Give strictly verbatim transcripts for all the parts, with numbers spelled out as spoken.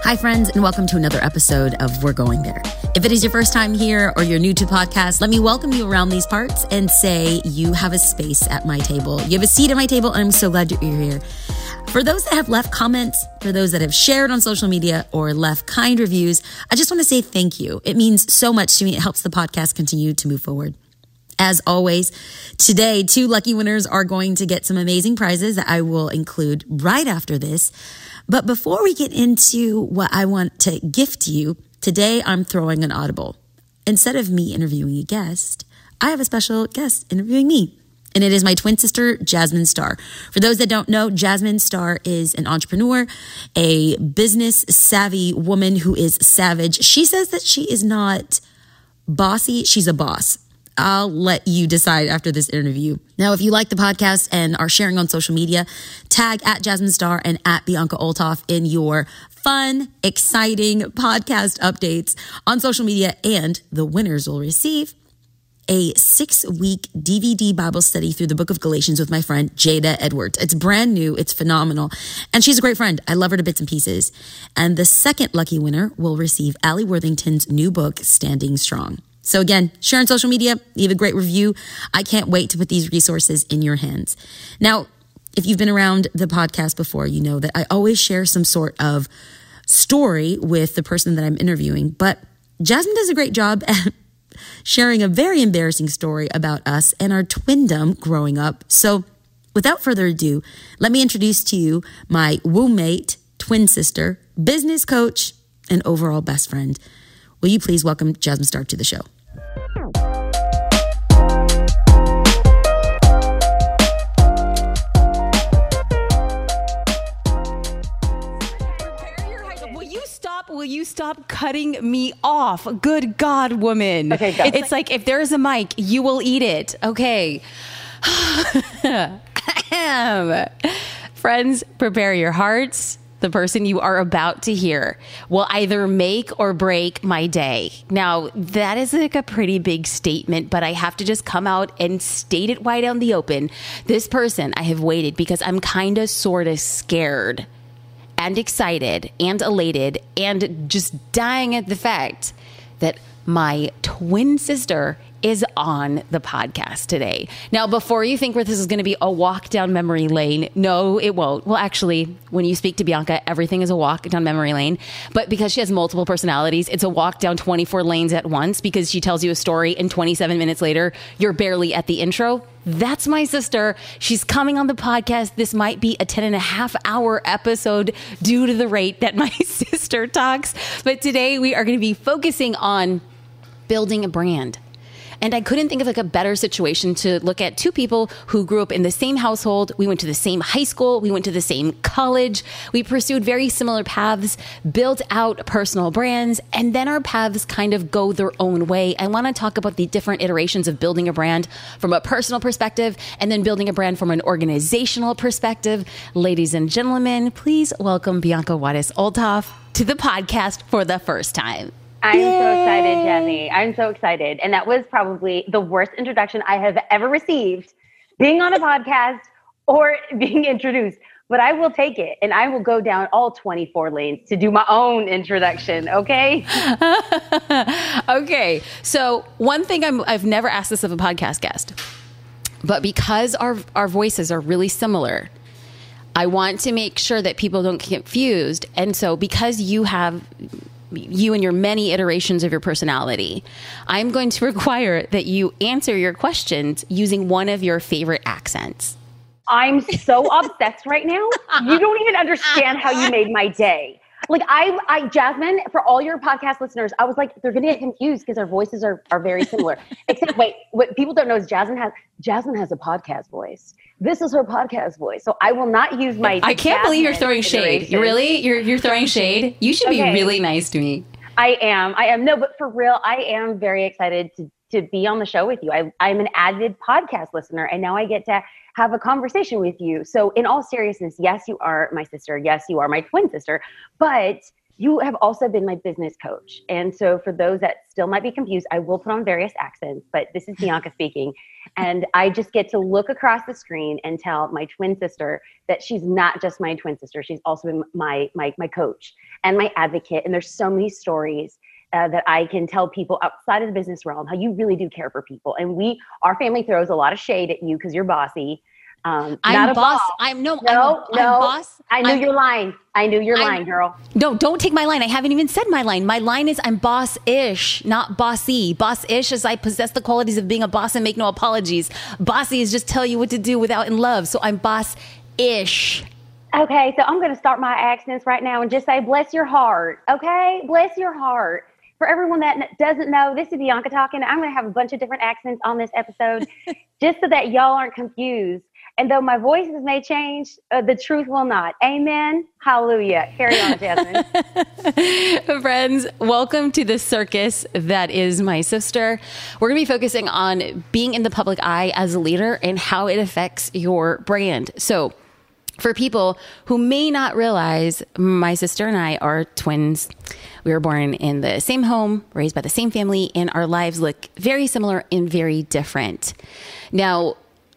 Hi, friends, and welcome to another episode of We're Going There. If it is your first time here or you're new to the podcast, let me welcome you around these parts and say you have a space at my table. You have a seat at my table, and I'm so glad you're here. For those that have left comments, for those that have shared on social media or left kind reviews, I just want to say thank you. It means so much to me. It helps the podcast continue to move forward. As always, today, two lucky winners are going to get some amazing prizes that I will include right after this. But before we get into what I want to gift you, today I'm throwing an audible. Instead of me interviewing a guest, I have a special guest interviewing me. And it is my twin sister, Jasmine Star. For those that don't know, Jasmine Star is an entrepreneur, a business savvy woman who is savage. She says that she is not bossy, she's a boss. I'll let you decide after this interview. Now, if you like the podcast and are sharing on social media, tag at Jasmine Star and at Bianca Olthoff in your fun, exciting podcast updates on social media, and the winners will receive a six-week D V D Bible study through the book of Galatians with my friend Jada Edwards. It's brand new. It's phenomenal. And she's a great friend. I love her to bits and pieces. And the second lucky winner will receive Allie Worthington's new book, Standing Strong. So again, share on social media, leave a great review. I can't wait to put these resources in your hands. Now, if you've been around the podcast before, you know that I always share some sort of story with the person that I'm interviewing, but Jasmine does a great job at sharing a very embarrassing story about us and our twindom growing up. So without further ado, let me introduce to you my womb mate, twin sister, business coach, and overall best friend. Will you please welcome Jasmine Star to the show? Will you stop? Will you stop cutting me off? Good God, woman. Okay, go. It's, it's like, if there's a mic, you will eat it. Okay. Friends, prepare your hearts. The person you are about to hear will either make or break my day. Now, that is like a pretty big statement, but I have to just come out and state it wide out in the open. This person, I have waited because I'm kind of sort of scared and excited and elated and just dying at the fact that my twin sister is on the podcast today. Now, before you think this is going to be a walk down memory lane, no, it won't. Well, actually, when you speak to Bianca, everything is a walk down memory lane. But because she has multiple personalities, it's a walk down twenty-four lanes at once because she tells you a story and twenty-seven minutes later, you're barely at the intro. That's my sister. She's coming on the podcast. This might be a ten and a half hour episode due to the rate that my sister talks. But today we are going to be focusing on building a brand. And I couldn't think of like a better situation to look at two people who grew up in the same household. We went to the same high school. We went to the same college. We pursued very similar paths, built out personal brands, and then our paths kind of go their own way. I want to talk about the different iterations of building a brand from a personal perspective and then building a brand from an organizational perspective. Ladies and gentlemen, please welcome Bianca Juarez Olthoff to the podcast for the first time. I'm Yay. so excited, Jazzy. I'm so excited. And that was probably the worst introduction I have ever received, being on a podcast or being introduced. But I will take it, and I will go down all twenty-four lanes to do my own introduction, okay? Okay. So one thing I'm, I've never asked this of a podcast guest, but because our, our voices are really similar, I want to make sure that people don't get confused. And so because you have... you and your many iterations of your personality, I'm going to require that you answer your questions using one of your favorite accents. I'm so obsessed right now. You don't even understand how you made my day. Like I, I, Jasmine, for all your podcast listeners, I was like, they're going to get confused because our voices are, are very similar. Except, wait, what people don't know is Jasmine has, Jasmine has a podcast voice. This is her podcast voice. So I will not use my... I can't believe you're throwing shade. You really? You're you're throwing shade? You should okay. be really nice to me. I am. I am. No, but for real, I am very excited to, to be on the show with you. I, I'm an avid podcast listener, and now I get to have a conversation with you. So in all seriousness, yes, you are my sister. Yes, you are my twin sister. But you have also been my business coach. And so for those that still might be confused, I will put on various accents, but this is Bianca speaking. And I just get to look across the screen and tell my twin sister that she's not just my twin sister. She's also been my, my, my coach and my advocate. And there's so many stories uh, that I can tell people outside of the business realm, how you really do care for people. And we, our family throws a lot of shade at you because you're bossy. Um, I'm not a boss. boss. I'm no, no, I'm, no. I'm boss. I knew I'm, your line. I knew your I'm, line, girl. No, don't take my line. I haven't even said my line. My line is I'm boss-ish, not bossy. Boss-ish is I possess the qualities of being a boss and make no apologies. Bossy is just tell you what to do without in love. So I'm boss-ish. Okay, so I'm going to start my accents right now and just say, bless your heart. Okay, bless your heart. For everyone that doesn't know, this is Bianca talking. I'm going to have a bunch of different accents on this episode just so that y'all aren't confused. And though my voices may change, uh, the truth will not. Amen. Hallelujah. Carry on, Jasmine. Friends, welcome to the circus that is my sister. We're going to be focusing on being in the public eye as a leader and how it affects your brand. So for people who may not realize, my sister and I are twins. We were born in the same home, raised by the same family, and our lives look very similar and very different. Now,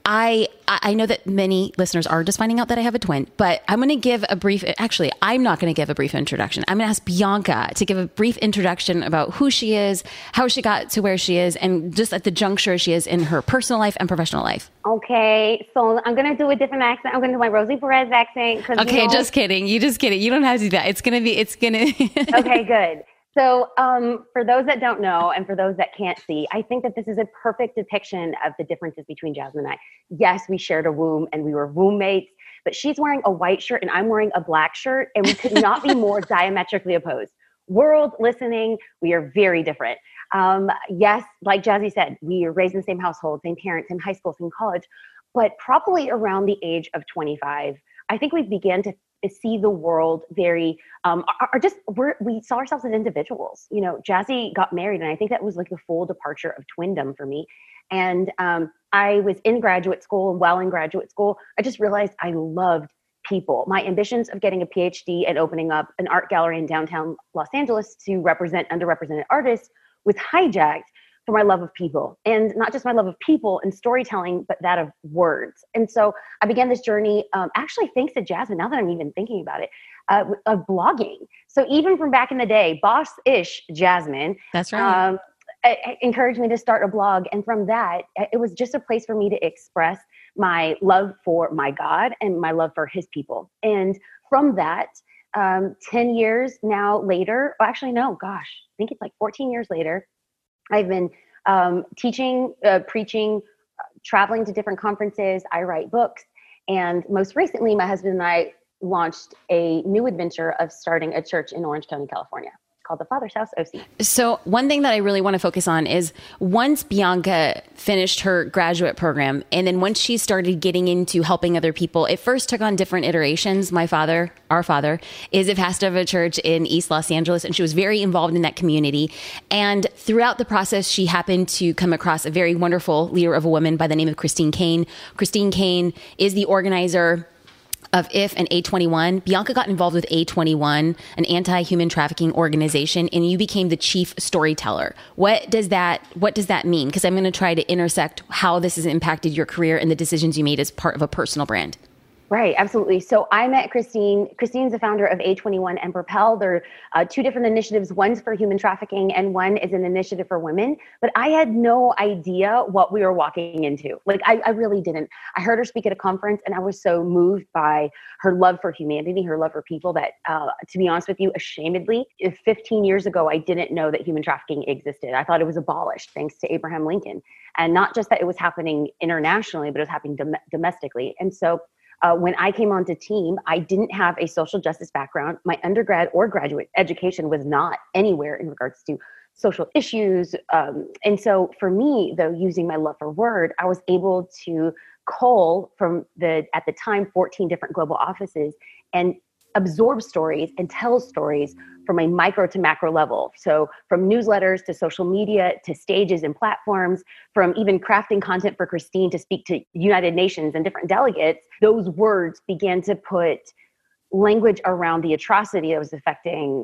I I know that many listeners are just finding out that I have a twin, but I'm going to give a brief, actually, I'm not going to give a brief introduction. I'm going to ask Bianca to give a brief introduction about who she is, how she got to where she is, and just at the juncture she is in her personal life and professional life. Okay, so I'm going to do a different accent. I'm going to do my Rosie Perez accent. Okay, you know, just kidding. You just kidding. You don't have to do that. It's going to be, it's going to. Okay, good. So um, for those that don't know and for those that can't see, I think that this is a perfect depiction of the differences between Jasmine and I. Yes, we shared a womb and we were roommates, but she's wearing a white shirt and I'm wearing a black shirt, and we could not be more diametrically opposed. World listening, we are very different. Um, yes, like Jazzy said, we were raised in the same household, same parents, same high school, same college, but probably around the age of twenty-five, I think we began to see the world very, um, are, are just, we're, we saw ourselves as individuals. You know, Jazzy got married, and I think that was like the full departure of twindom for me. And um, I was in graduate school, and while in graduate school, I just realized I loved people. My ambitions of getting a P H D and opening up an art gallery in downtown Los Angeles to represent underrepresented artists was hijacked for my love of people, and not just my love of people and storytelling, but that of words. And so I began this journey, um, actually thanks to Jasmine, now that I'm even thinking about it, uh, of blogging. So even from back in the day, boss-ish Jasmine, that's right, um, encouraged me to start a blog. And from that, it was just a place for me to express my love for my God and my love for his people. And from that, um, ten years now later, well, actually, no, gosh, I think it's like fourteen years later, I've been um, teaching, uh, preaching, uh, traveling to different conferences. I write books. And most recently, my husband and I launched a new adventure of starting a church in Orange County, California, called the Father's House O C. So one thing that I really want to focus on is once Bianca finished her graduate program, and then once she started getting into helping other people, it first took on different iterations. My father, our father, is a pastor of a church in East Los Angeles, and she was very involved in that community. And throughout the process, she happened to come across a very wonderful leader of a woman by the name of Christine Caine. Christine Caine is the organizer of I F and A twenty-one. Bianca got involved with A twenty-one, an anti-human trafficking organization, and you became the chief storyteller. What does that, what does that mean? Because I'm going to try to intersect how this has impacted your career and the decisions you made as part of a personal brand. Right, absolutely. So I met Christine. Christine's the founder of A twenty-one and Propel. They're uh, two different initiatives. One's for human trafficking and one is an initiative for women. But I had no idea what we were walking into. Like, I, I really didn't. I heard her speak at a conference and I was so moved by her love for humanity, her love for people that, uh, to be honest with you, ashamedly, if fifteen years ago, I didn't know that human trafficking existed. I thought it was abolished thanks to Abraham Lincoln. And not just that it was happening internationally, but it was happening dom- domestically. And so Uh, when I came onto team, I didn't have a social justice background. My undergrad or graduate education was not anywhere in regards to social issues. Um, and so for me, though, using my love for word, I was able to cull from the, at the time, fourteen different global offices and absorb stories and tell stories from a micro to macro level. So from newsletters to social media to stages and platforms, from even crafting content for Christine to speak to United Nations and different delegates, those words began to put language around the atrocity that was affecting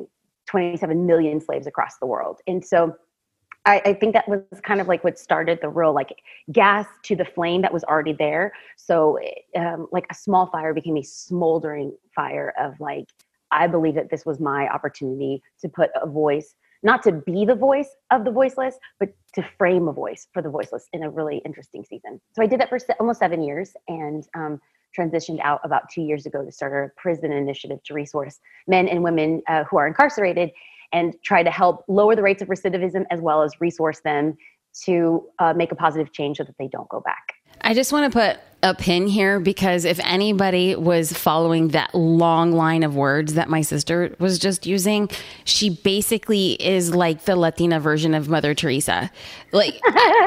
twenty-seven million slaves across the world. And so I, I think that was kind of like what started the real like gas to the flame that was already there. So um, like a small fire became a smoldering fire of like, I believe that this was my opportunity to put a voice, not to be the voice of the voiceless, but to frame a voice for the voiceless in a really interesting season. So I did that for se- almost seven years and um, transitioned out about two years ago to start a prison initiative to resource men and women uh, who are incarcerated and try to help lower the rates of recidivism as well as resource them to uh, make a positive change so that they don't go back. I just want to put a pin here because if anybody was following that long line of words that my sister was just using, she basically is like the Latina version of Mother Teresa. Like,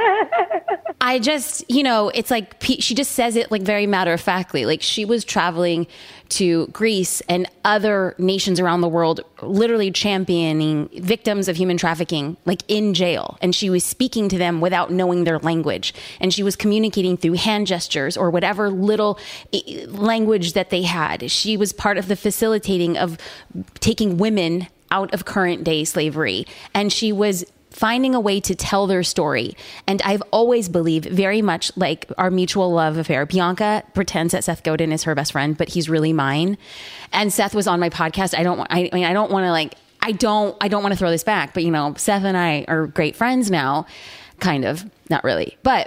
I just, you know, it's like she just says it like very matter of factly. Like she was traveling to Greece and other nations around the world, literally championing victims of human trafficking, like in jail. And she was speaking to them without knowing their language. And she was communicating through hand gestures or whatever little language that they had. She was part of the facilitating of taking women out of current day slavery. And she was finding a way to tell their story. And I've always believed, very much like our mutual love affair, Bianca pretends that Seth Godin is her best friend, but he's really mine. And Seth was on my podcast. I don't want, I mean, I don't want to like, I don't, I don't want to throw this back, but you know, Seth and I are great friends now, kind of, not really. But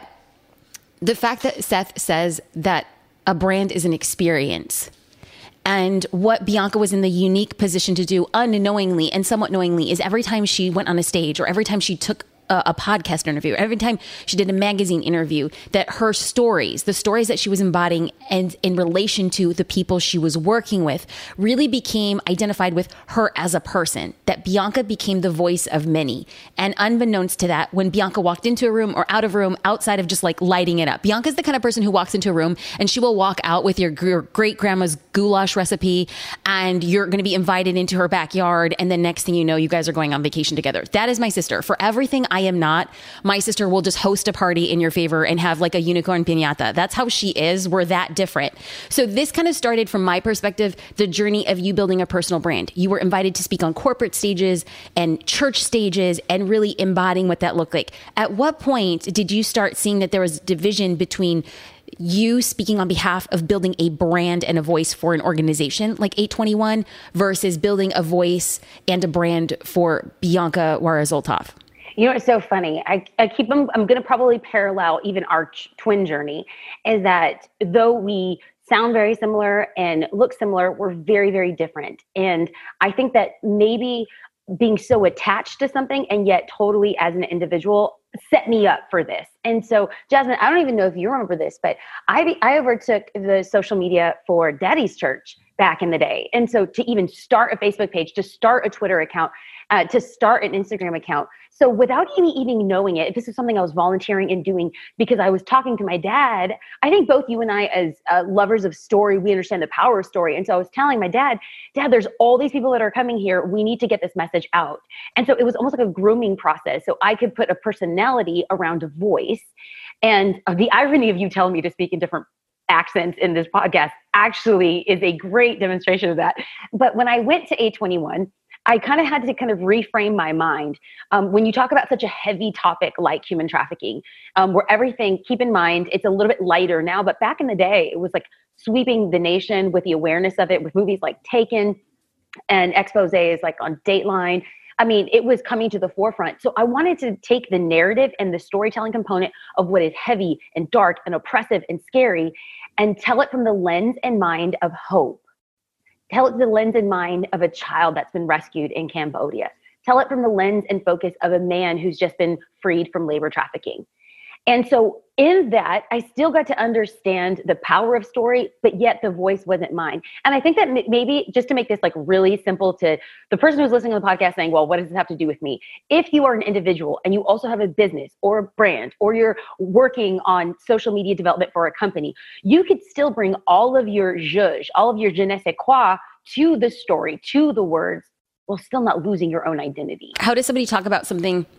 the fact that Seth says that a brand is an experience, and what Bianca was in the unique position to do unknowingly and somewhat knowingly is every time she went on a stage or every time she took a, a podcast interview, every time she did a magazine interview, that her stories, the stories that she was embodying and in relation to the people she was working with really became identified with her as a person, that Bianca became the voice of many. And unbeknownst to that, when Bianca walked into a room or out of a room, outside of just like lighting it up, Bianca's the kind of person who walks into a room and she will walk out with your, your great grandma's goulash recipe and you're going to be invited into her backyard. And the next thing you know, you guys are going on vacation together. That is my sister. For everything I am not, my sister will just host a party in your favor and have like a unicorn piñata. That's how she is. We're that different. So this kind of started from my perspective, the journey of you building a personal brand. You were invited to speak on corporate stages and church stages and really embodying what that looked like. At what point did you start seeing that there was division between you speaking on behalf of building a brand and a voice for an organization like eight twenty-one versus building a voice and a brand for Bianca Juarez-Olthoff? You know, it's so funny. I, I keep them, I'm going to probably parallel even our ch- twin journey is that though we sound very similar and look similar, we're very, very different. And I think that maybe being so attached to something and yet totally as an individual set me up for this. And so, Jasmine, I don't even know if you remember this, but I I overtook the social media for Daddy's Church back in the day. And so to even start a Facebook page, to start a Twitter account, uh, to start an Instagram account. So without even, even knowing it, this is something I was volunteering and doing because I was talking to my dad. I think both you and I as uh, lovers of story, we understand the power of story. And so I was telling my dad, Dad, there's all these people that are coming here. We need to get this message out. And so it was almost like a grooming process. So I could put a personality around a voice. And uh, the irony of you telling me to speak in different accents in this podcast actually is a great demonstration of that. But when I went to eight twenty-one, I kind of had to kind of reframe my mind. Um, when you talk about such a heavy topic like human trafficking, um, where everything, keep in mind, it's a little bit lighter now, but back in the day, it was like sweeping the nation with the awareness of it with movies like Taken and exposés like on Dateline. I mean, it was coming to the forefront. So I wanted to take the narrative and the storytelling component of what is heavy and dark and oppressive and scary and tell it from the lens and mind of hope. Tell it the lens and mind of a child that's been rescued in Cambodia. Tell it from the lens and focus of a man who's just been freed from labor trafficking. And so in that, I still got to understand the power of story, but yet the voice wasn't mine. And I think that maybe just to make this like really simple to the person who's listening to the podcast saying, well, what does this have to do with me? If you are an individual and you also have a business or a brand, or you're working on social media development for a company, you could still bring all of your zhuzh, all of your je ne sais quoi to the story, to the words, while still not losing your own identity. How does somebody talk about something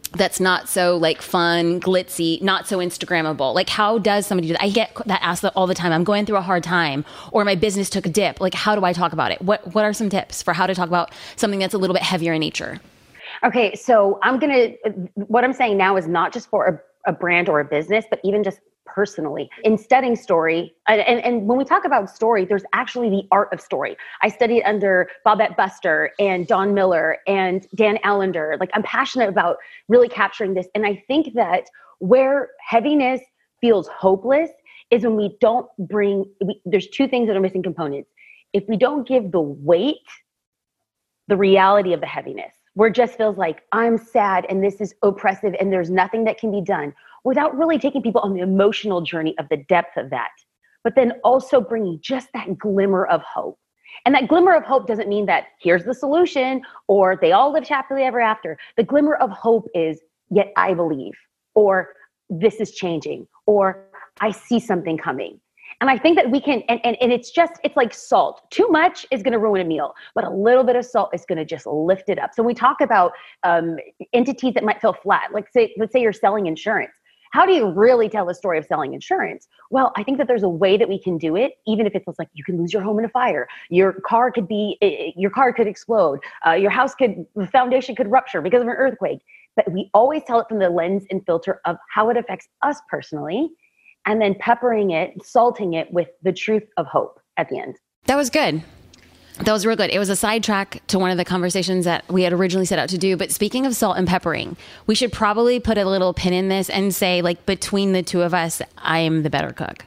that's not so like fun, glitzy, not so Instagrammable? Like, how does somebody do that? I get that asked all the time. I'm going through a hard time, or my business took a dip. Like, how do I talk about it? What What are some tips for how to talk about something that's a little bit heavier in nature? Okay, so I'm gonna. What I'm saying now is not just for a, a brand or a business, but even just personally. In studying story, and, and, and when we talk about story, there's actually the art of story. I studied under Babette Buster and Don Miller and Dan Allender. Like, I'm passionate about really capturing this. And I think that where heaviness feels hopeless is when we don't bring, we, there's two things that are missing components. If we don't give the weight, the reality of the heaviness, where it just feels like I'm sad and this is oppressive and there's nothing that can be done, without really taking people on the emotional journey of the depth of that, but then also bringing just that glimmer of hope. And that glimmer of hope doesn't mean that here's the solution or they all live happily ever after. The glimmer of hope is, yet I believe, or this is changing, or I see something coming. And I think that we can, and, and, and it's just, it's like salt. Too much is going to ruin a meal, but a little bit of salt is going to just lift it up. So when we talk about um, entities that might feel flat, like say, let's say you're selling insurance. How do you really tell the story of selling insurance? Well, I think that there's a way that we can do it, even if it's like you can lose your home in a fire, your car could be, your car could explode, uh, your house could, the foundation could rupture because of an earthquake. But we always tell it from the lens and filter of how it affects us personally, and then peppering it, salting it with the truth of hope at the end. That was good. That was real good. It was a sidetrack to one of the conversations that we had originally set out to do. But speaking of salt and peppering, we should probably put a little pin in this and say, like, between the two of us, I am the better cook.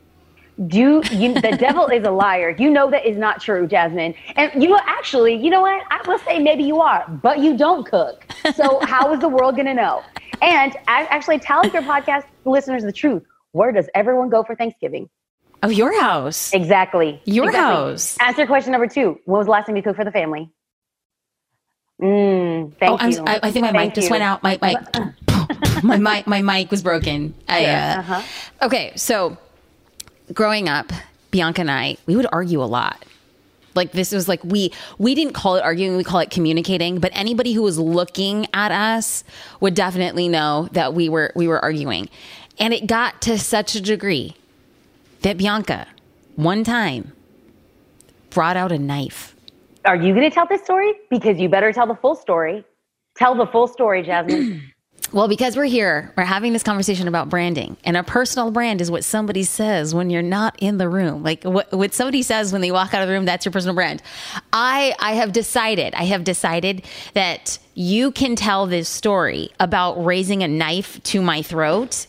Do you, the devil is a liar. You know that is not true, Jasmine. And you know, actually, you know what? I will say maybe you are, but you don't cook. So how is the world going to know? And I actually tell your podcast listeners the truth. Where does everyone go for Thanksgiving? Oh, your house. Exactly. Your exactly. house. Answer question number two. When was the last time you cooked for the family? Mm, thank oh, you. I, I think my thank mic just you. went out. My, my, my, mic, my mic was broken. I, uh, uh-huh. Okay, so growing up, Bianca and I, we would argue a lot. Like, this was like, we, we didn't call it arguing, we call it communicating, but anybody who was looking at us would definitely know that we were, we were arguing. And it got to such a degree that Bianca, one time, brought out a knife. Are you going to tell this story? Because you better tell the full story. Tell the full story, Jasmine. Well, because we're here, we're having this conversation about branding. And a personal brand is what somebody says when you're not in the room. Like what, what somebody says when they walk out of the room, that's your personal brand. I, I have decided, I have decided that you can tell this story about raising a knife to my throat.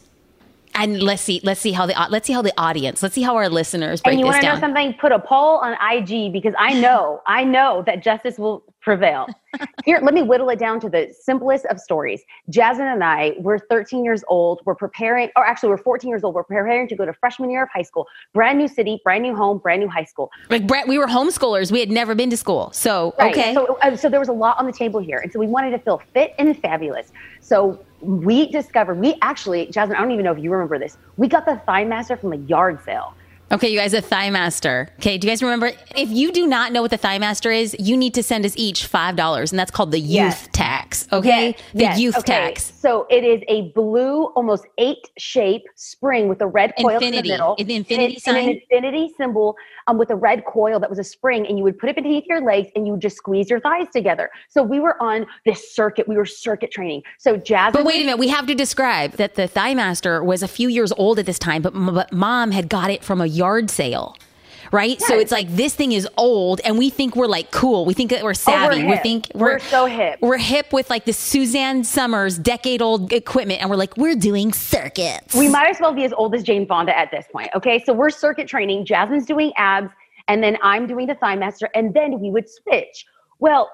And let's see, let's see how the let's see how the audience, let's see how our listeners break this down. And you want to know something? Put a poll on I G because I know, I know that justice will prevail. Here, let me whittle it down to the simplest of stories. Jasmine and I, we're thirteen years old. We're preparing, or actually we're fourteen years old. We're preparing to go to freshman year of high school. Brand new city, brand new home, brand new high school. Like Brett, we were homeschoolers. We had never been to school. So, right. okay. So, uh, so there was a lot on the table here. And so we wanted to feel fit and fabulous. So we discovered, we actually, Jasmine, I don't even know if you remember this. We got the Thigh Master from a yard sale. Okay, you guys, a Thigh Master. Okay, do you guys remember? If you do not know what the Thigh Master is, you need to send us each five dollars, and that's called the youth yes. tax, okay? Yes. The yes. youth okay. tax. So it is a blue, almost eight-shape spring with a red coil infinity. in the middle. An infinity and, sign? And an infinity symbol um, with a red coil that was a spring, and you would put it beneath your legs, and you would just squeeze your thighs together. So we were on this circuit. We were circuit training. So Jasmine... But wait a minute. We have to describe that the Thigh Master was a few years old at this time, but, but mom had got it from a yard sale. Right? Yes. So it's like, this thing is old and we think we're like cool. We think that we're savvy. Oh, we're we think we're, we're so hip. We're hip with like the Suzanne Summers decade old equipment. And we're like, we're doing circuits. We might as well be as old as Jane Fonda at this point. Okay. So we're circuit training. Jasmine's doing abs and then I'm doing the Thigh Master and then we would switch. Well,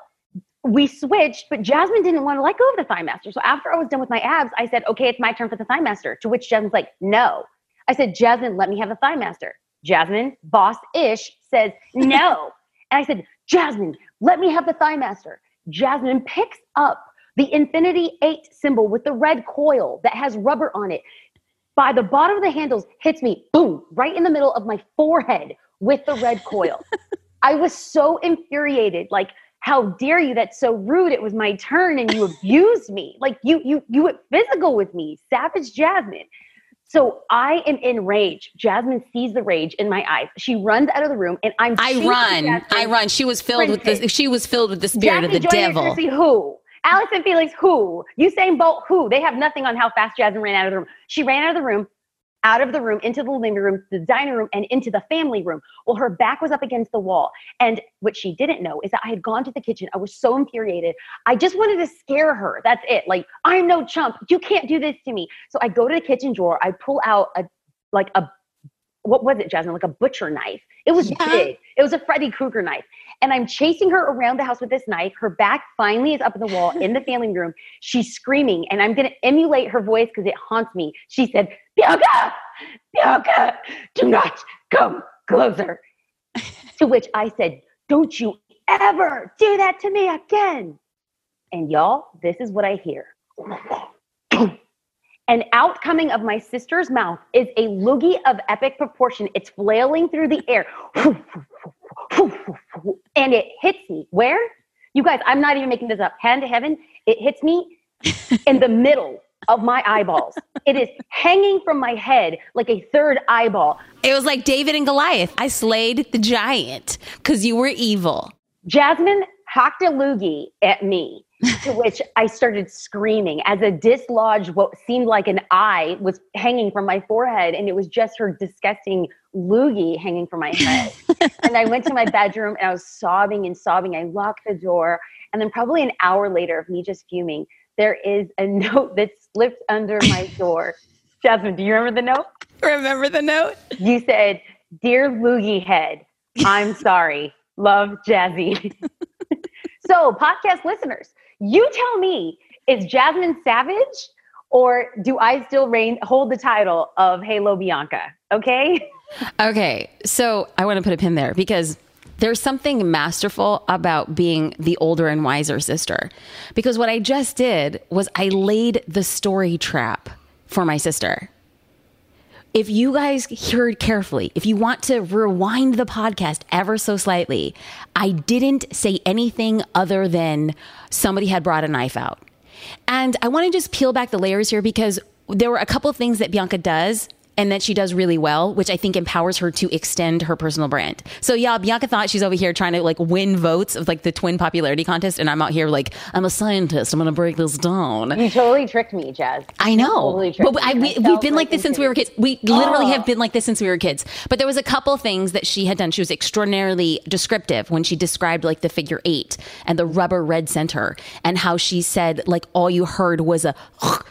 we switched, but Jasmine didn't want to let go of the Thigh Master. So after I was done with my abs, I said, okay, it's my turn for the Thigh Master. To which Jasmine's like, no. I said, Jasmine, let me have the Thigh Master. Jasmine, boss-ish, says no. And I said, Jasmine, let me have the Thigh Master. Jasmine picks up the Infinity eight symbol with the red coil that has rubber on it. By the bottom of the handles, hits me, boom, right in the middle of my forehead with the red coil. I was so infuriated. Like, how dare you? That's so rude. It was my turn and you abused me. Like you, you, you went physical with me. Savage Jasmine. So I am in rage. Jasmine sees the rage in my eyes. She runs out of the room and I'm I run. Jasmine. I run. She was filled Printed. with the she was filled with the spirit Jackie of the Joyner devil. Kersey, who? Allison Felix, who? Usain Bolt, who? They have nothing on how fast Jasmine ran out of the room. She ran out of the room, out of the room, into the living room, the dining room, and into the family room. Well, her back was up against the wall. And what she didn't know is that I had gone to the kitchen. I was so infuriated. I just wanted to scare her. That's it. Like, I'm no chump. You can't do this to me. So I go to the kitchen drawer. I pull out a, like a, what was it, Jasmine? Like a butcher knife. It was yeah. big. It was a Freddy Krueger knife. And I'm chasing her around the house with this knife. Her back finally is up in the wall in the family room. She's screaming, and I'm going to emulate her voice because it haunts me. She said, Bianca, Bianca, do not come closer. To which I said, don't you ever do that to me again. And y'all, this is what I hear. And out coming of my sister's mouth is a loogie of epic proportion. It's flailing through the air. And it hits me. Where? You guys, I'm not even making this up. Hand to heaven, it hits me in the middle of my eyeballs. It is hanging from my head like a third eyeball. It was like David and Goliath. I slayed the giant because you were evil. Jasmine hocked a loogie at me. To which I started screaming as a dislodged, what seemed like an eye was hanging from my forehead. And it was just her disgusting loogie hanging from my head. And I went to my bedroom and I was sobbing and sobbing. I locked the door. And then probably an hour later of me just fuming, there is a note that slipped under my door. Jasmine, do you remember the note? Remember the note? You said, "Dear loogie head, I'm sorry. Love, Jazzy." So podcast listeners, you tell me, is Jasmine savage or do I still reign, hold the title of Halo Bianca? Okay. Okay. So I want to put a pin there because there's something masterful about being the older and wiser sister, because what I just did was I laid the story trap for my sister. If you guys heard carefully, if you want to rewind the podcast ever so slightly, I didn't say anything other than somebody had brought a knife out. And I want to just peel back the layers here because there were a couple of things that Bianca does and that she does really well, which I think empowers her to extend her personal brand. So yeah, Bianca thought she's over here trying to like win votes of like the twin popularity contest. And I'm out here like, I'm a scientist. I'm going to break this down. You totally tricked me, Jazz. I know. Totally but I, we, we've been like this since we were kids. We literally oh. have been like this since we were kids. But there was a couple things that she had done. She was extraordinarily descriptive when she described like the figure eight and the rubber red center and how she said like all you heard was a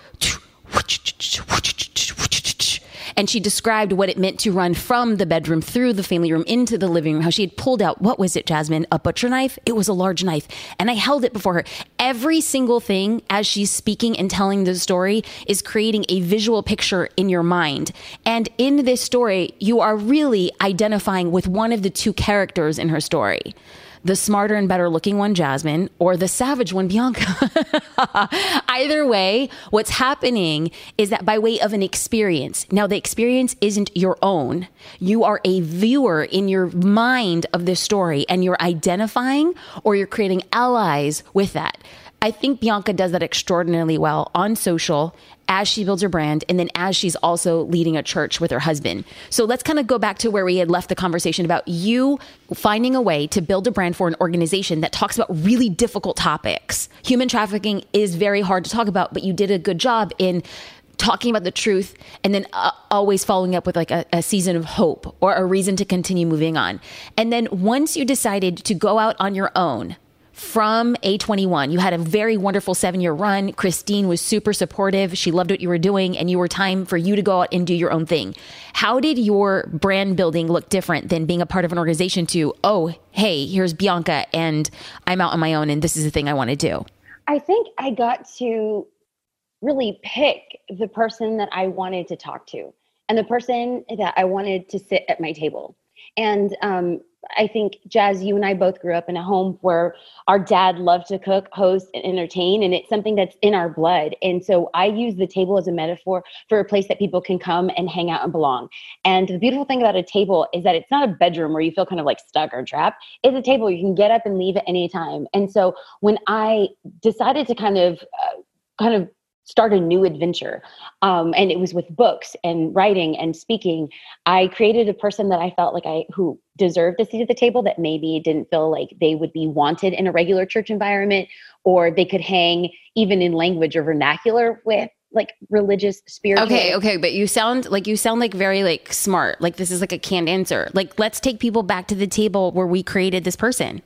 and she described what it meant to run from the bedroom through the family room into the living room, how she had pulled out, what was it, Jasmine? A butcher knife? It was a large knife. And I held it before her. Every single thing as she's speaking and telling the story is creating a visual picture in your mind. And in this story, you are really identifying with one of the two characters in her story. The smarter and better looking one, Jasmine, or the savage one, Bianca. Either way, what's happening is that by way of an experience, now the experience isn't your own. You are a viewer in your mind of this story and you're identifying or you're creating allies with that. I think Bianca does that extraordinarily well on social as she builds her brand and then as she's also leading a church with her husband. So let's kind of go back to where we had left the conversation about you finding a way to build a brand for an organization that talks about really difficult topics. Human trafficking is very hard to talk about, but you did a good job in talking about the truth and then uh, always following up with like a, a season of hope or a reason to continue moving on. And then once you decided to go out on your own, from A twenty-one, you had a very wonderful seven-year run. Christine was super supportive. She loved what you were doing, and you were time for you to go out and do your own thing. How did your brand building look different than being a part of an organization to, oh, hey, here's Bianca, and I'm out on my own, and this is the thing I want to do? I think I got to really pick the person that I wanted to talk to and the person that I wanted to sit at my table. And um, I think, Jazz, you and I both grew up in a home where our dad loved to cook, host, and entertain, and it's something that's in our blood. And so I use the table as a metaphor for a place that people can come and hang out and belong. And the beautiful thing about a table is that it's not a bedroom where you feel kind of like stuck or trapped. It's a table you can get up and leave at any time. And so when I decided to kind of, uh, kind of start a new adventure. Um, and it was with books and writing and speaking. I created a person that I felt like I, who deserved a seat at the table, that maybe didn't feel like they would be wanted in a regular church environment, or they could hang even in language or vernacular with like religious, spiritual. Okay. Okay. But you sound like, you sound like very like smart. Like this is like a canned answer. Like, let's take people back to the table where we created this person.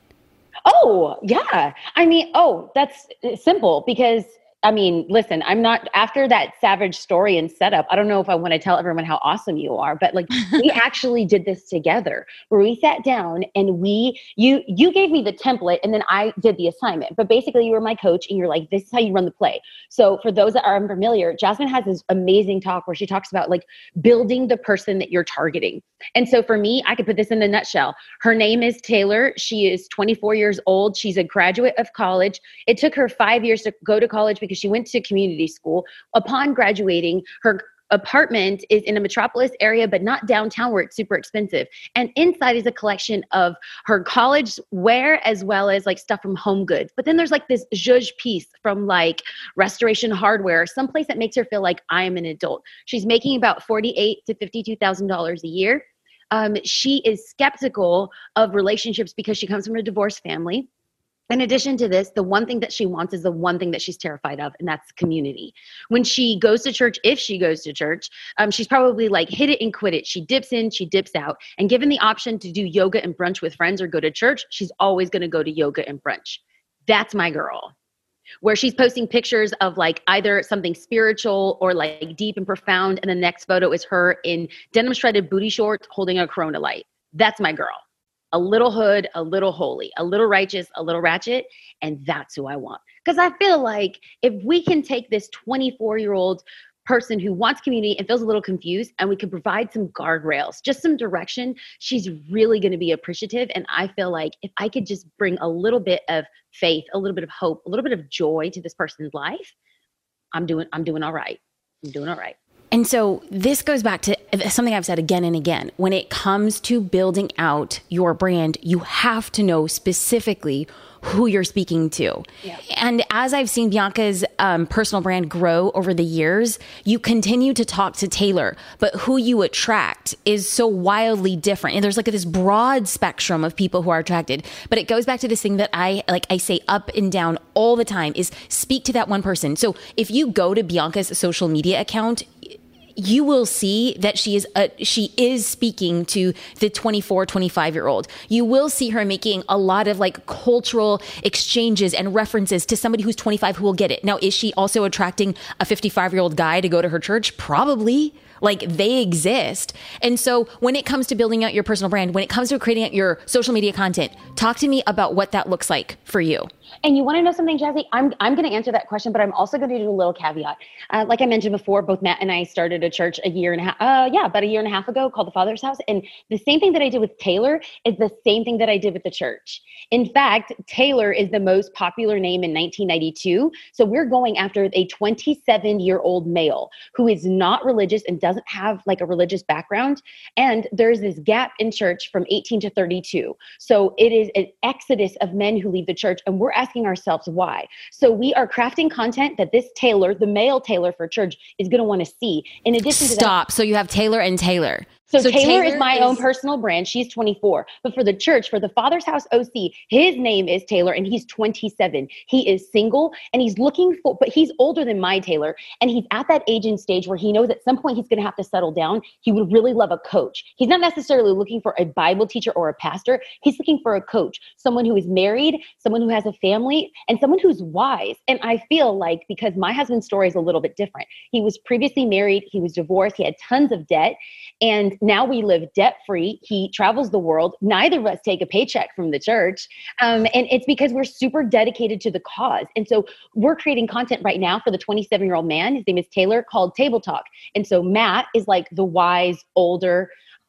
Oh yeah. I mean, oh, that's simple because I mean, listen, I'm not, after that savage story and setup, I don't know if I want to tell everyone how awesome you are, but like we actually did this together where we sat down and we, you, you gave me the template and then I did the assignment, but basically you were my coach and you're like, this is how you run the play. So for those that are unfamiliar, Jasmine has this amazing talk where she talks about like building the person that you're targeting. And so for me, I could put this in a nutshell. Her name is Taylor. She is twenty-four years old. She's a graduate of college. It took her five years to go to college because she went to community school. Upon graduating, her apartment is in a metropolis area, but not downtown where it's super expensive. And inside is a collection of her college wear as well as like stuff from Home Goods. But then there's like this zhuzh piece from like Restoration Hardware, someplace that makes her feel like I am an adult. She's making about forty-eight thousand to fifty-two thousand dollars a year. Um, she is skeptical of relationships because she comes from a divorced family. In addition to this, the one thing that she wants is the one thing that she's terrified of, and that's community. When she goes to church, if she goes to church, um, she's probably like, hit it and quit it. She dips in, she dips out. And given the option to do yoga and brunch with friends or go to church, she's always going to go to yoga and brunch. That's my girl. Where she's posting pictures of like either something spiritual or like deep and profound. And the next photo is her in denim shredded booty shorts holding a Corona light. That's my girl. A little hood, a little holy, a little righteous, a little ratchet. And that's who I want. Because I feel like if we can take this twenty-four-year-old person who wants community and feels a little confused and we can provide some guardrails, just some direction, she's really going to be appreciative. And I feel like if I could just bring a little bit of faith, a little bit of hope, a little bit of joy to this person's life, I'm doing, I'm doing all right. I'm doing all right. And so this goes back to something I've said again and again. When it comes to building out your brand, you have to know specifically who you're speaking to. Yeah. And as I've seen Bianca's um, personal brand grow over the years, you continue to talk to Taylor, but who you attract is so wildly different. And there's like this broad spectrum of people who are attracted, but it goes back to this thing that I, like I say up and down all the time, is speak to that one person. So if you go to Bianca's social media account, you will see that she is a, she is speaking to the twenty-four, twenty-five year old. You will see her making a lot of like cultural exchanges and references to somebody who's twenty-five who will get it. Now, is she also attracting a fifty-five year old guy to go to her church? Probably. Like, they exist. And so when it comes to building out your personal brand, when it comes to creating out your social media content, talk to me about what that looks like for you. And you want to know something, Jazzy? I'm I'm going to answer that question, but I'm also going to do a little caveat. Uh, like I mentioned before, both Matt and I started a church a year and a half, uh, yeah, about a year and a half ago called The Father's House. And the same thing that I did with Taylor is the same thing that I did with the church. In fact, Taylor is the most popular name in nineteen ninety-two. So we're going after a twenty-seven-year-old male who is not religious and doesn't have like a religious background. And there's this gap in church from eighteen to thirty-two. So it is an exodus of men who leave the church, and we're asking ourselves why. So we are crafting content that this Taylor, the male Taylor for church, is going to want to see. In addition to that, stop. So you have Taylor and Taylor. So, so Taylor, Taylor is my is... own personal brand. She's twenty-four. But for the church, for the Father's House O C, his name is Taylor and he's twenty-seven. He is single and he's looking for, but he's older than my Taylor. And he's at that age and stage where he knows at some point he's going to have to settle down. He would really love a coach. He's not necessarily looking for a Bible teacher or a pastor. He's looking for a coach, someone who is married, someone who has a family, and someone who's wise. And I feel like because my husband's story is a little bit different. He was previously married. He was divorced. He had tons of debt. And now we live debt-free. He travels the world. Neither of us take a paycheck from the church. Um, and it's because we're super dedicated to the cause. And so we're creating content right now for the twenty-seven-year-old man. His name is Taylor, called Table Talk. And so Matt is like the wise, older,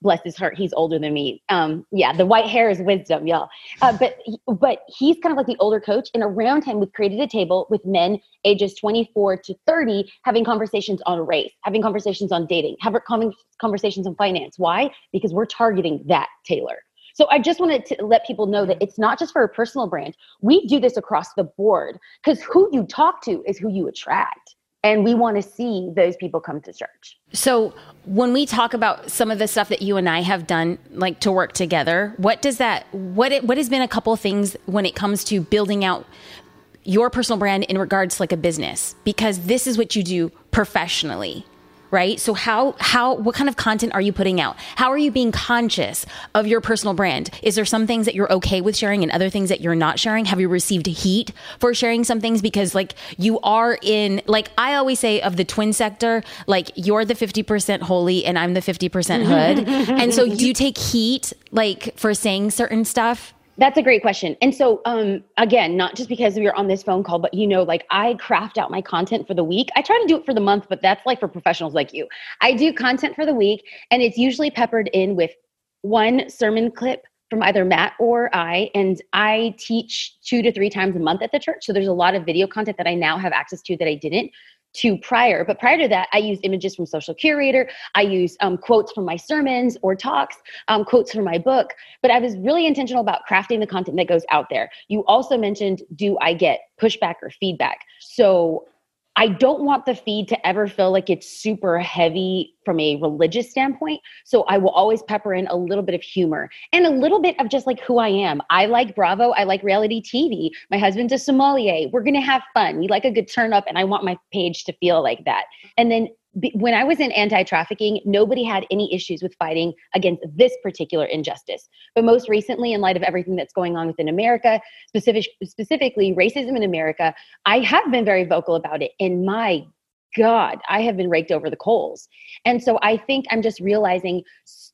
bless his heart, he's older than me. Um, yeah, the white hair is wisdom, y'all. Uh, but but he's kind of like the older coach, and around him, we've created a table with men ages twenty-four to thirty, having conversations on race, having conversations on dating, having conversations on finance. Why? Because we're targeting that Taylor. So I just wanted to let people know that it's not just for a personal brand. We do this across the board, because who you talk to is who you attract. And we want to see those people come to church. So when we talk about some of the stuff that you and I have done, like to work together, what does that, what it, what has been a couple of things when it comes to building out your personal brand in regards to like a business? Because this is what you do professionally, right? So how, how, what kind of content are you putting out? How are you being conscious of your personal brand? Is there some things that you're okay with sharing and other things that you're not sharing? Have you received heat for sharing some things? Because like you are in, like I always say of the twin sector, like you're the fifty percent holy and I'm the fifty percent hood. And so do you take heat like for saying certain stuff? That's a great question. And so, um, again, not just because we're on this phone call, but you know, like I craft out my content for the week. I try to do it for the month, but that's like for professionals like you. I do content for the week, and it's usually peppered in with one sermon clip from either Matt or I. And I teach two to three times a month at the church. So there's a lot of video content that I now have access to that I didn't to prior. But prior to that, I use images from Social Curator. I use um, quotes from my sermons or talks, um, quotes from my book. But I was really intentional about crafting the content that goes out there. You also mentioned, do I get pushback or feedback? So I don't want the feed to ever feel like it's super heavy from a religious standpoint. So I will always pepper in a little bit of humor and a little bit of just like who I am. I like Bravo. I like reality T V. My husband's a sommelier. We're going to have fun. We like a good turn up, and I want my page to feel like that. And then when I was in anti-trafficking, nobody had any issues with fighting against this particular injustice. But most recently, in light of everything that's going on within America, specific, specifically racism in America, I have been very vocal about it. And my God, I have been raked over the coals. And so I think I'm just realizing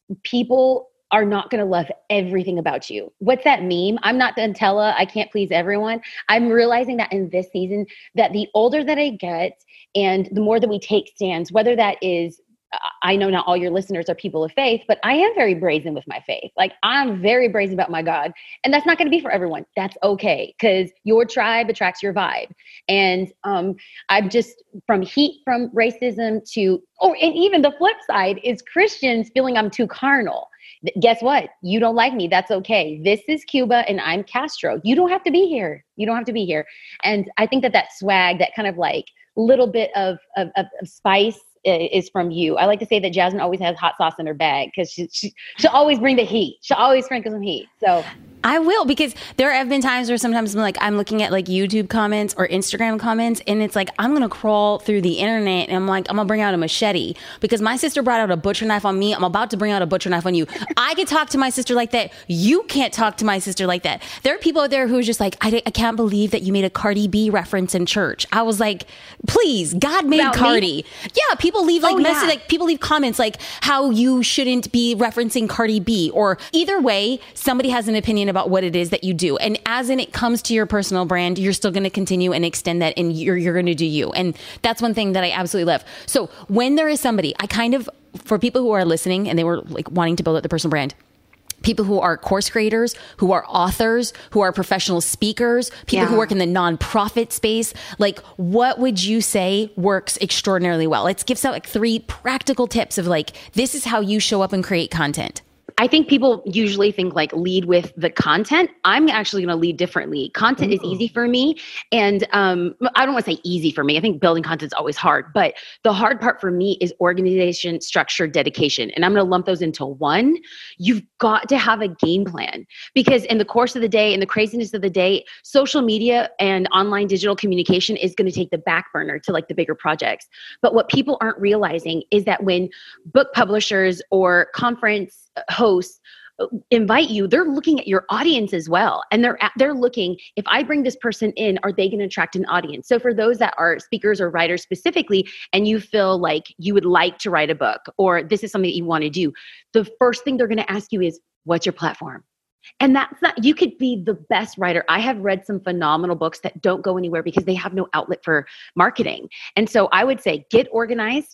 people are not going to love everything about you. What's that meme? I'm not the Nutella. I can't please everyone. I'm realizing that in this season, that the older that I get and the more that we take stands, whether that is, I know not all your listeners are people of faith, but I am very brazen with my faith. Like I'm very brazen about my God, and that's not going to be for everyone. That's okay, because your tribe attracts your vibe. And um, I'm just from heat from racism to, oh, and even the flip side is Christians feeling I'm too carnal. Guess what? You don't like me. That's okay. This is Cuba and I'm Castro. You don't have to be here. You don't have to be here. And I think that that swag, that kind of like little bit of, of, of spice is from you. I like to say that Jasmine always has hot sauce in her bag because she, she, she'll always bring the heat. She'll always sprinkle some heat. So I will, because there have been times where sometimes I'm like, I'm looking at like YouTube comments or Instagram comments, and it's like, I'm going to crawl through the internet and I'm like, I'm going to bring out a machete because my sister brought out a butcher knife on me. I'm about to bring out a butcher knife on you. I can talk to my sister like that. You can't talk to my sister like that. There are people out there who are just like, I, I can't believe that you made a Cardi B reference in church. I was like, please, God made About Cardi. Me? Yeah. People leave like oh, messages, yeah. like people leave comments like how you shouldn't be referencing Cardi B, or either way, somebody has an opinion about what it is that you do. And as in it comes to your personal brand, you're still going to continue and extend that, and you're, you're going to do you. And that's one thing that I absolutely love. So when there is somebody, I kind of, for people who are listening and they were like wanting to build up the personal brand, people who are course creators, who are authors, who are professional speakers, people yeah. who work in the nonprofit space, like what would you say works extraordinarily well? Let's give some like three practical tips of like, this is how you show up and create content. I think people usually think like lead with the content. I'm actually going to lead differently. Content Ooh. is easy for me. And um, I don't want to say easy for me. I think building content is always hard. But the hard part for me is organization, structure, dedication. And I'm going to lump those into one. You've got to have a game plan, because in the course of the day, in the craziness of the day, social media and online digital communication is going to take the back burner to like the bigger projects. But what people aren't realizing is that when book publishers or conference hosts invite you, they're looking at your audience as well. And they're at, they're looking, if I bring this person in, are they going to attract an audience? So for those that are speakers or writers specifically, and you feel like you would like to write a book, or this is something that you want to do, the first thing they're going to ask you is, what's your platform? And that's not, you could be the best writer. I have read some phenomenal books that don't go anywhere because they have no outlet for marketing. And so I would say, get organized.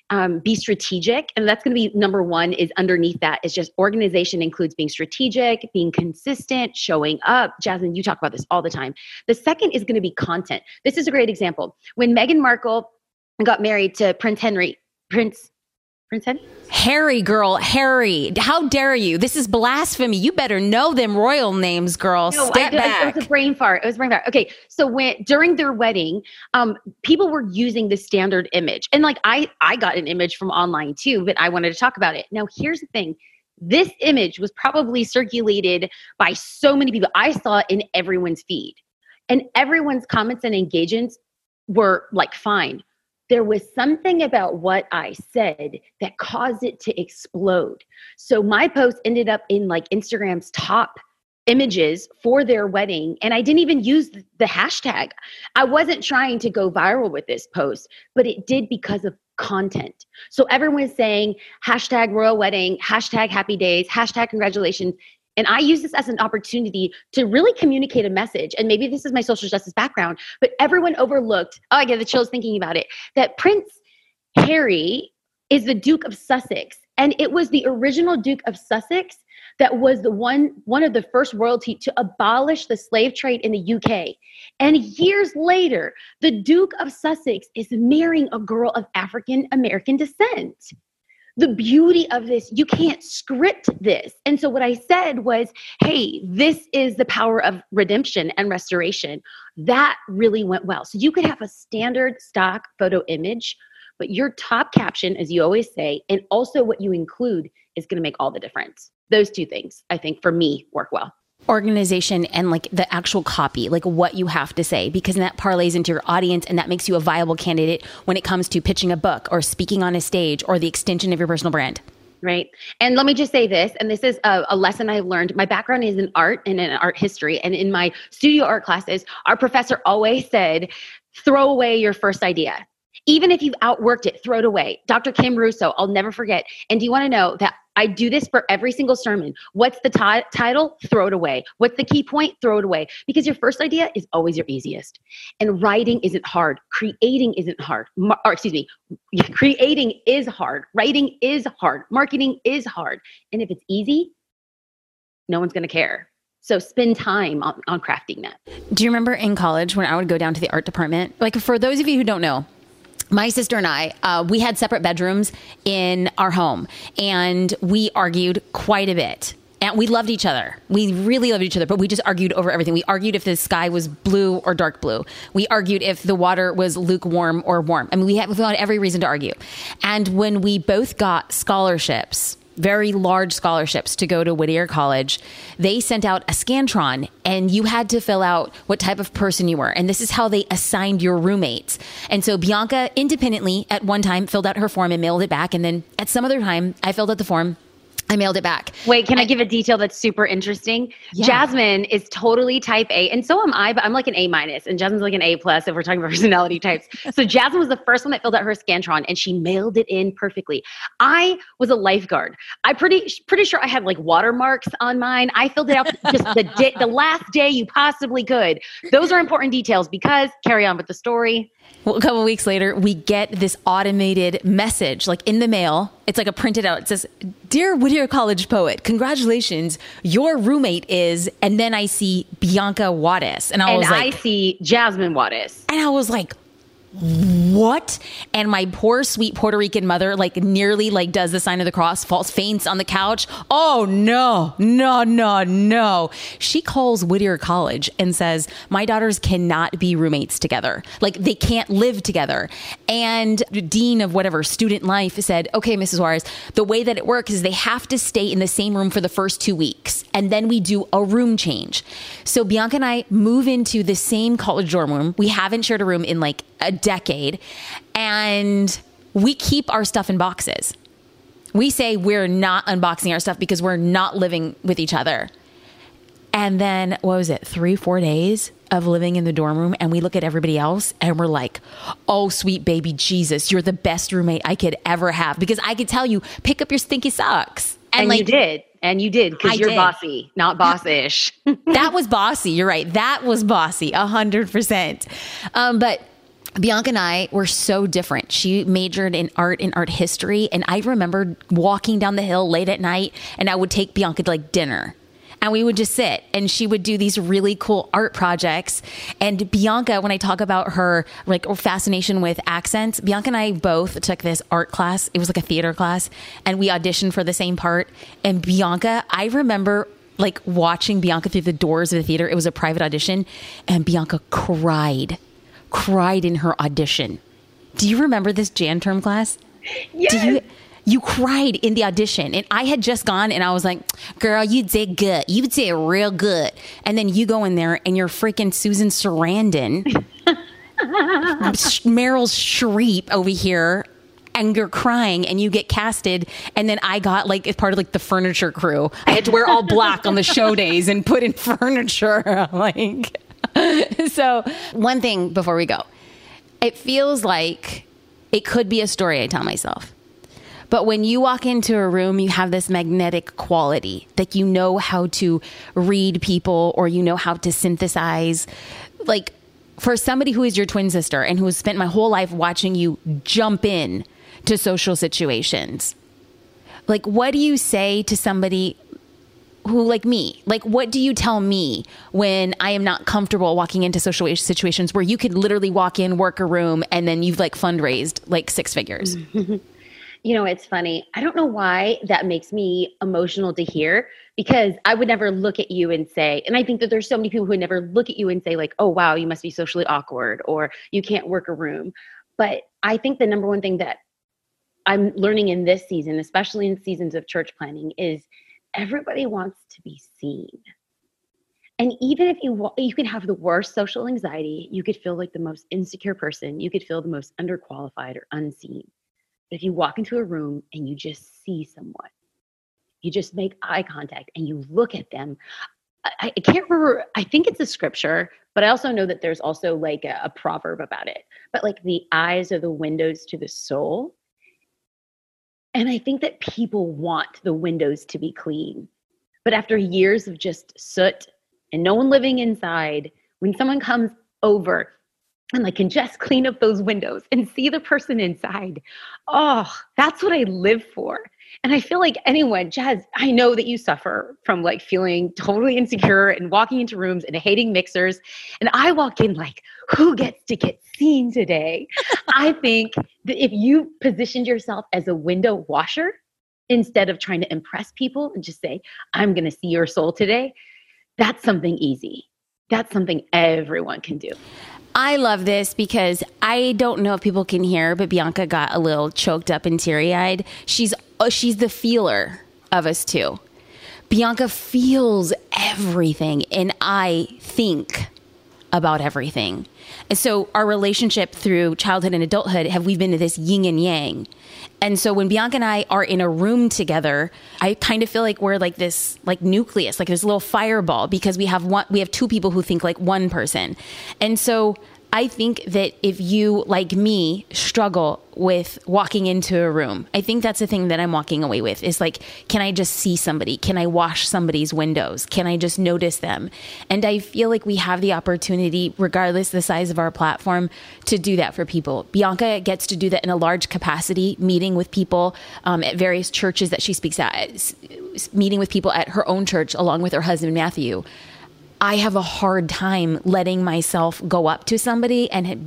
um, be strategic. And that's going to be number one is underneath that is just organization includes being strategic, being consistent, showing up. Jasmine, you talk about this all the time. The second is going to be content. This is a great example. When Meghan Markle got married to Prince Henry, Prince Prince Henry? Harry, girl, Harry. How dare you? This is blasphemy. You better know them royal names, girl. No, Step I, back. It was a brain fart. It was a brain fart. Okay, so when during their wedding, um, people were using the standard image, and like I, I got an image from online too, but I wanted to talk about it. Now, here's the thing: this image was probably circulated by so many people. I saw it in everyone's feed, and everyone's comments and engagements were like fine. There was something about what I said that caused it to explode. So my post ended up in like Instagram's top images for their wedding. And I didn't even use the hashtag. I wasn't trying to go viral with this post, but it did because of content. So everyone's saying hashtag royal wedding, hashtag happy days, hashtag congratulations. And I use this as an opportunity to really communicate a message. And maybe this is my social justice background, but everyone overlooked, oh, I get the chills thinking about it, that Prince Harry is the Duke of Sussex. And it was the original Duke of Sussex that was the one, one of the first royalty to abolish the slave trade in the U K. And years later, the Duke of Sussex is marrying a girl of African American descent. The beauty of this, you can't script this. And so what I said was, hey, this is the power of redemption and restoration. That really went well. So you could have a standard stock photo image, but your top caption, as you always say, and also what you include is going to make all the difference. Those two things, I think, for me, work well. Organization and like the actual copy, like what you have to say, because that parlays into your audience and that makes you a viable candidate when it comes to pitching a book or speaking on a stage or the extension of your personal brand. Right. And let me just say this, and this is a, a lesson I've learned. My background is in art and in art history. And in my studio art classes, our professor always said, throw away your first idea. Even if you've outworked it, throw it away. Doctor Kim Russo, I'll never forget. And do you want to know that I do this for every single sermon? What's the t- title? Throw it away. What's the key point? Throw it away. Because your first idea is always your easiest. And writing isn't hard. Creating isn't hard. Mar- or excuse me, creating is hard. Writing is hard. Marketing is hard. And if it's easy, no one's going to care. So spend time on, on crafting that. Do you remember in college when I would go down to the art department? Like for those of you who don't know, my sister and I, uh, we had separate bedrooms in our home and we argued quite a bit. And we loved each other. We really loved each other, but we just argued over everything. We argued if the sky was blue or dark blue. We argued if the water was lukewarm or warm. I mean, we had, we had every reason to argue. And when we both got scholarships, very large scholarships to go to Whittier College, they sent out a Scantron and you had to fill out what type of person you were. And this is how they assigned your roommates. And so Bianca independently at one time filled out her form and mailed it back. And then at some other time, I filled out the form. I mailed it back. Wait, can I, I give a detail that's super interesting? Yeah. Jasmine is totally type A, and so am I, but I'm like an A minus, and Jasmine's like an A plus if we're talking about personality types. So Jasmine was the first one that filled out her Scantron, and she mailed it in perfectly. I was a lifeguard. I pretty pretty sure I had like watermarks on mine. I filled it out just the day, the last day you possibly could. Those are important details because carry on with the story. Well, a couple of weeks later, we get this automated message, like in the mail. It's like a printed out. It says, "Dear Whittier College poet, congratulations, your roommate is," and then I see Bianca Waddis. And I and was like, I see Jasmine Waddis. And I was like, what? And my poor sweet Puerto Rican mother like nearly like does the sign of the cross, falls faints on the couch. Oh no, no, no, no. She calls Whittier College and says, my daughters cannot be roommates together. Like they can't live together. And the dean of whatever student life said, okay, Missus Juarez, the way that it works is they have to stay in the same room for the first two weeks. And then we do a room change. So Bianca and I move into the same college dorm room. We haven't shared a room in like a decade, and we keep our stuff in boxes. We say we're not unboxing our stuff because we're not living with each other. And then what was it? Three, four days of living in the dorm room, and we look at everybody else and we're like, oh, sweet baby Jesus, you're the best roommate I could ever have. Because I could tell you, pick up your stinky socks. And, and like, you did. And you did, because you're did. bossy, not boss-ish. That was bossy. You're right. That was bossy, a hundred percent. Um, but Bianca and I were so different. She majored in art and art history. And I remember walking down the hill late at night, and I would take Bianca to like dinner. And we would just sit, and she would do these really cool art projects. And Bianca, when I talk about her like fascination with accents, Bianca and I both took this art class. It was like a theater class, and we auditioned for the same part. And Bianca, I remember like watching Bianca through the doors of the theater. It was a private audition, and Bianca cried, cried in her audition. Do you remember this Jan term class? Yes. Do you? You cried in the audition, and I had just gone, and I was like, girl, you did good. You did real good. And then you go in there and you're freaking Susan Sarandon, Meryl Streep over here, and you're crying, and you get casted. And then I got like, as part of like the furniture crew, I had to wear all black on the show days and put in furniture. Like, so one thing before we go, it feels like it could be a story I tell myself. But when you walk into a room, you have this magnetic quality that you know how to read people, or you know how to synthesize. Like, for somebody who is your twin sister and who has spent my whole life watching you jump in to social situations, like, what do you say to somebody who, like me, like, what do you tell me when I am not comfortable walking into social situations where you could literally walk in, work a room, and then you've like fundraised like six figures? You know, it's funny. I don't know why that makes me emotional to hear, because I would never look at you and say, and I think that there's so many people who would never look at you and say like, oh, wow, you must be socially awkward, or you can't work a room. But I think the number one thing that I'm learning in this season, especially in seasons of church planning, is everybody wants to be seen. And even if you you can have the worst social anxiety, you could feel like the most insecure person, you could feel the most underqualified or unseen. If you walk into a room and you just see someone, you just make eye contact and you look at them. I, I can't remember, I think it's a scripture, but I also know that there's also like a, a proverb about it. But like, the eyes are the windows to the soul. And I think that people want the windows to be clean. But after years of just soot and no one living inside, when someone comes over and like can just clean up those windows and see the person inside, oh, that's what I live for. And I feel like anyone, Jazz, I know that you suffer from like feeling totally insecure and walking into rooms and hating mixers. And I walk in like, who gets to get seen today? I think that if you positioned yourself as a window washer, instead of trying to impress people and just say, I'm going to see your soul today, that's something easy. That's something everyone can do. I love this because I don't know if people can hear, but Bianca got a little choked up and teary-eyed. She's oh, she's the feeler of us two. Bianca feels everything, and I think about everything. And so our relationship through childhood and adulthood, have we been to this yin and yang. And so when Bianca and I are in a room together, I kind of feel like we're like this like nucleus, like this little fireball, because we have one, we have two people who think like one person. And so I think that if you, like me, struggle with walking into a room, I think that's the thing that I'm walking away with is like, can I just see somebody? Can I wash somebody's windows? Can I just notice them? And I feel like we have the opportunity, regardless of the size of our platform, to do that for people. Bianca gets to do that in a large capacity, meeting with people um, at various churches that she speaks at, meeting with people at her own church, along with her husband, Matthew. I have a hard time letting myself go up to somebody and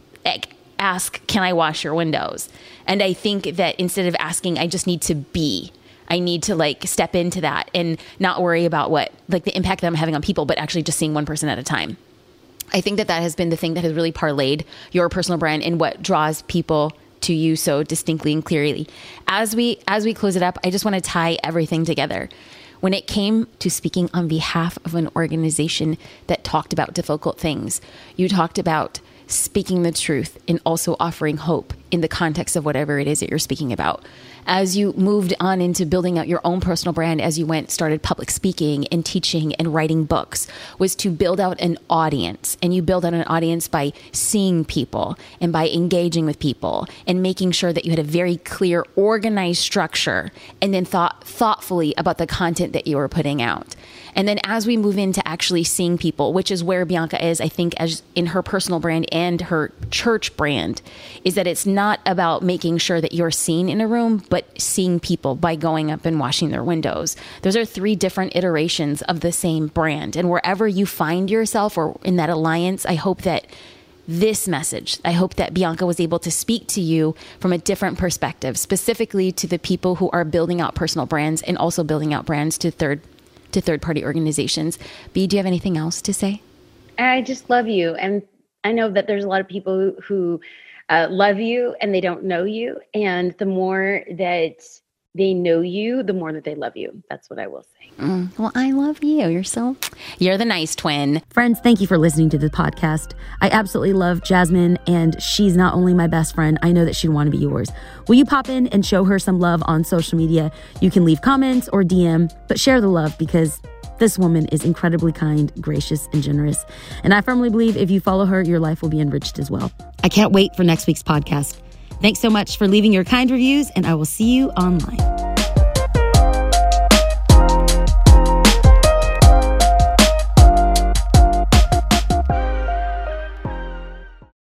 ask, can I wash your windows? And I think that instead of asking, I just need to be. I need to like step into that and not worry about what, like the impact that I'm having on people, but actually just seeing one person at a time. I think that that has been the thing that has really parlayed your personal brand and what draws people to you so distinctly and clearly. As we, as we close it up, I just want to tie everything together. When it came to speaking on behalf of an organization that talked about difficult things, you talked about speaking the truth and also offering hope in the context of whatever it is that you're speaking about. As you moved on into building out your own personal brand, as you went, started public speaking and teaching and writing books, was to build out an audience. And you build out an audience by seeing people and by engaging with people and making sure that you had a very clear, organized structure, and then thought thoughtfully about the content that you were putting out. And then as we move into actually seeing people, which is where Bianca is, I think, as in her personal brand and her church brand, is that it's not about making sure that you're seen in a room, but seeing people by going up and washing their windows. Those are three different iterations of the same brand. And wherever you find yourself or in that alliance, I hope that this message, I hope that Bianca was able to speak to you from a different perspective, specifically to the people who are building out personal brands and also building out brands to third to third-party organizations. B, do you have anything else to say? I just love you. And I know that there's a lot of people who, who uh, love you and they don't know you. And the more that they know you, the more that they love you. That's what I will say. Mm, well, I love you. You're so, you're the nice twin. Friends, thank you for listening to the podcast. I absolutely love Jasmine, and she's not only my best friend, I know that she'd want to be yours. Will you pop in and show her some love on social media? You can leave comments or D M, but share the love, because this woman is incredibly kind, gracious, and generous. And I firmly believe if you follow her, your life will be enriched as well. I can't wait for next week's podcast. Thanks so much for leaving your kind reviews, and I will see you online.